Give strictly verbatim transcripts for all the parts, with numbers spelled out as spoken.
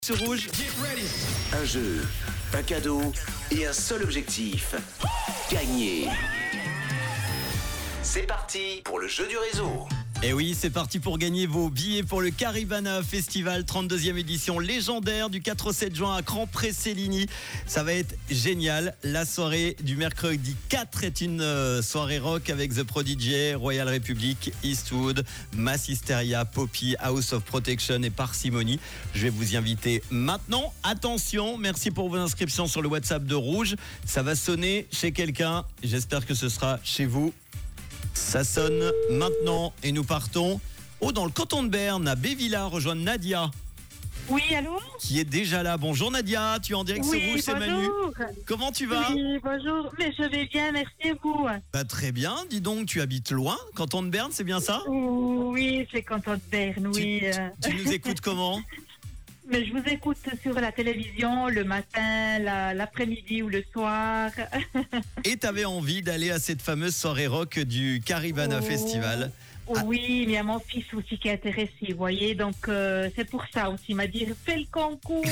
Sur Rouge, Un jeu, un cadeau et un seul objectif. Gagner. C'est parti pour le jeu du réseau. et oui, c'est parti pour gagner vos billets pour le Caribana Festival, trente-deuxième édition légendaire du quatre au sept juin à Cran-Près-Céligny. Ça va être génial. La soirée du mercredi quatre est une euh, soirée rock avec The Prodigy, Royal Republic, Eastwood, Mass Hysteria, Poppy, House of Protection et Parsimony. Je vais vous y inviter maintenant. Attention, merci pour vos inscriptions sur le WhatsApp de Rouge. Ça va sonner chez quelqu'un. J'espère que ce sera chez vous. Ça sonne maintenant et nous partons oh, dans le canton de Berne, à Bévilla, rejoindre Nadia. Oui, allô? Qui est déjà là. Bonjour Nadia, tu es en direct Oui, sur Rouge, c'est Manu. bonjour. Comment tu vas? Oui, bonjour. Mais je vais bien, merci et vous. Bah, très bien, dis donc, tu habites loin, canton de Berne, c'est bien ça? Oui, c'est canton de Berne, oui. Tu, tu, tu nous écoutes comment? Mais je vous écoute sur la télévision le matin, la- l'après-midi ou le soir. Et t'avais envie d'aller à cette fameuse soirée rock du Caribana Oh. Festival. Ah. Oui, mais il y a mon fils aussi qui est intéressé, vous voyez. Donc, euh, c'est pour ça aussi. Il m'a dit, fais le concours.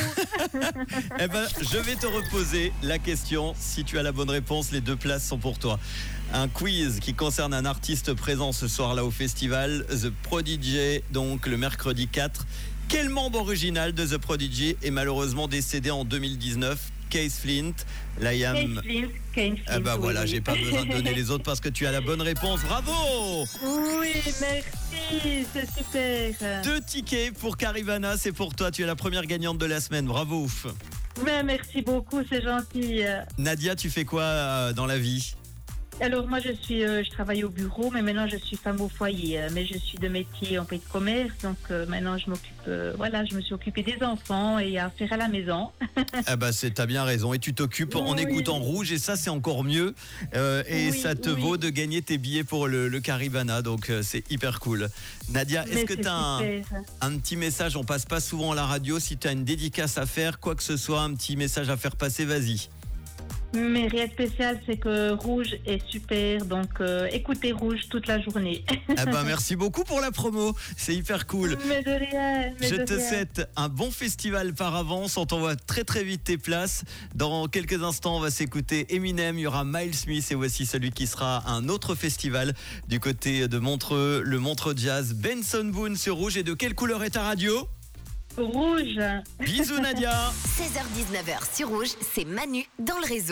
Eh ben, je vais te reposer la question. Si tu as la bonne réponse, les deux places sont pour toi. Un quiz qui concerne un artiste présent ce soir-là au festival, The Prodigy, donc le mercredi quatre. Quel membre original de The Prodigy est malheureusement décédé en deux mille dix-neuf? Case Flint, Liam. Kane Flint, Kane Flint, Ah bah oui, voilà, oui. j'ai pas besoin de donner les autres parce que tu as la bonne réponse. Bravo! Oui, merci, c'est super. Deux tickets pour Caribana, c'est pour toi. Tu es la première gagnante de la semaine. Bravo. Mais merci beaucoup, c'est gentil. Nadia, tu fais quoi euh, dans la vie? Alors moi je suis, euh, je travaille au bureau, mais maintenant je suis femme au foyer. euh, mais je suis de métier en pays de commerce, donc euh, maintenant je m'occupe, euh, voilà, je me suis occupée des enfants et à faire à la maison. Ah bah c'est, t'as bien raison. Et tu t'occupes en Oui. écoutant Rouge et ça c'est encore mieux. Euh, et Oui, ça te oui. vaut de gagner tes billets pour le, le Caribana, donc euh, c'est hyper cool. Nadia, est-ce Mais que c'est t'as un, super. un petit message? On passe pas souvent à la radio. Si t'as une dédicace à faire, quoi que ce soit, un petit message à faire passer, vas-y. Mais rien de spécial, c'est que Rouge est super, donc euh, écoutez Rouge toute la journée. Ah bah merci beaucoup pour la promo, c'est hyper cool. Mais de rien. Mais Je de te rien. souhaite un bon festival par avance. On t'envoie très très vite tes places. Dans quelques instants, on va s'écouter Eminem. Il y aura Miles Smith et voici celui qui sera à un autre festival du côté de Montreux, le Montreux Jazz. Benson Boone sur Rouge. Et de quelle couleur est ta radio? Rouge. Bisous Nadia. seize heures dix-neuf heures sur Rouge, c'est Manu dans le réseau.